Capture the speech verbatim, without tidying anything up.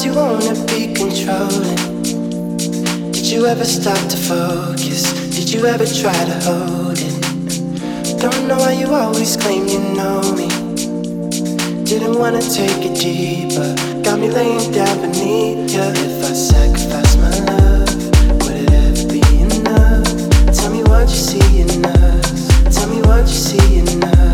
Sometimes you wanna be controlling. Did you ever stop to focus? Did you ever try to hold it? Don't know why you always claim you know me. Didn't wanna take it deeper. Got me laying down beneath you. If I sacrifice my love, would it ever be enough? Tell me what you see in us. Tell me what you see in us.